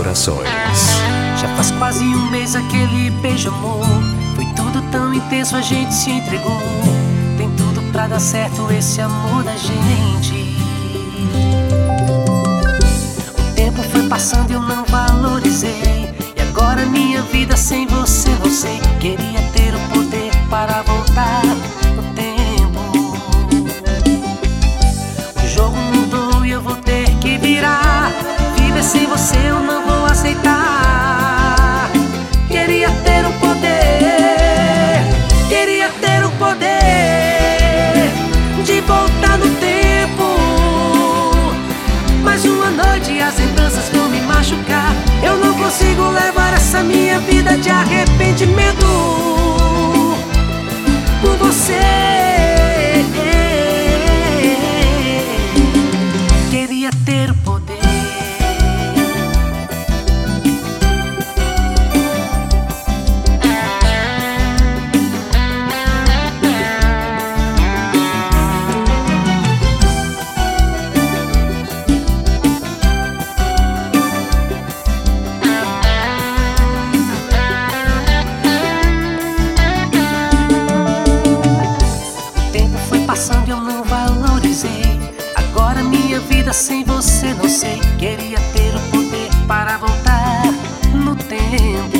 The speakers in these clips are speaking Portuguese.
corações. Já faz quase um mês aquele beijo, amor. Foi tudo tão intenso, a gente se entregou. Tem tudo pra dar certo esse amor da gente. O tempo foi passando e eu não valorizei. E agora minha vida sem você não sei. Queria ter o poder para voltar no tempo. O jogo mudou e eu vou ter que virar. Viver sem você eu não vou aceitar. Queria ter o poder, queria ter o poder de voltar no tempo. Mais uma noite e as lembranças vão me machucar. Eu não consigo levar essa minha vida de arrependimento por você. Queria ter o poder. Passando eu não valorizei. Agora minha vida sem você não sei. Queria ter o poder para voltar no tempo.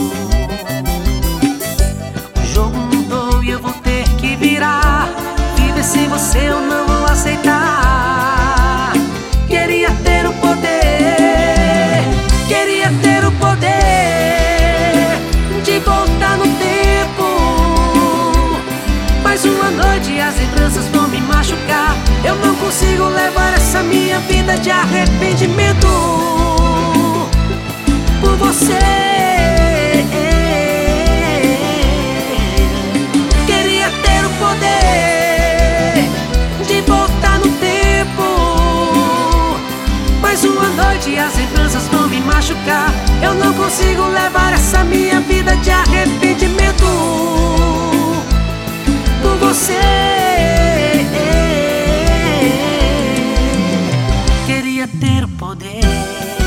O jogo mudou e eu vou ter que virar. Viver sem você eu não vou aceitar. Queria ter o poder, queria ter o poder de voltar no tempo. Mais uma noite e as lembranças vão me machucar. Eu não consigo levar essa minha vida de arrependimento por você. Queria ter o poder de voltar no tempo. Mais uma noite e as lembranças vão me machucar. Eu não consigo levar essa minha vida de arrependimento por você. Queria ter o poder.